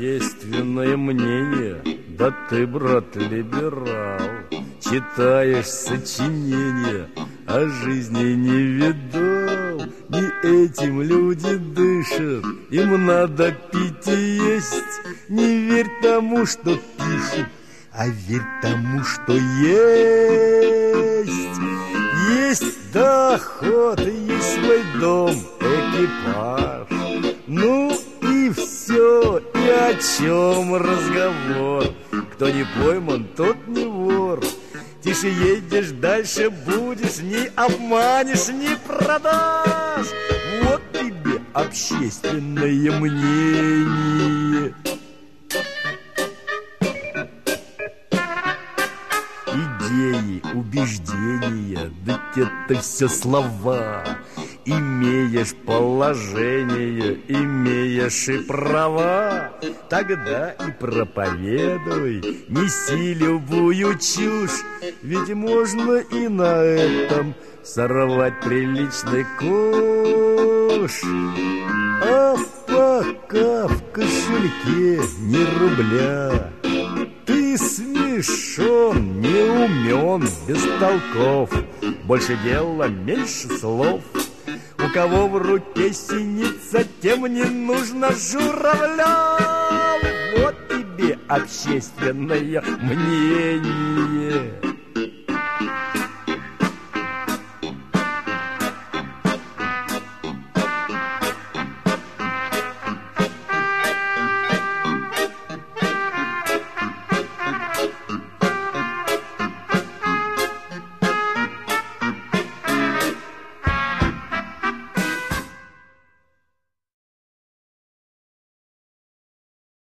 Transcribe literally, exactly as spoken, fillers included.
общественное мнение. Да ты, брат, либерал, читаешь сочинения, а жизни не видал. Не этим люди дышат, им надо пить и есть. Не верь тому, что пишут, а верь тому, что есть. Есть доход, есть свой дом, экипаж. Ну и все, и о чем разговор. Кто не пойман, тот не вор. Тише едешь, дальше будешь, не обманешь, не продашь. Вот тебе общественное мнение. Идеи, убеждения, да это все слова. Имеешь положение, имеешь и права, тогда и проповедуй, неси любую чушь. Ведь можно и на этом сорвать приличный куш. А пока в кошельке ни рубля, ты смешон, не умен, без толков. Больше дела, меньше слов. У кого в руке синица, тем не нужно журавля. Вот тебе общественное мнение.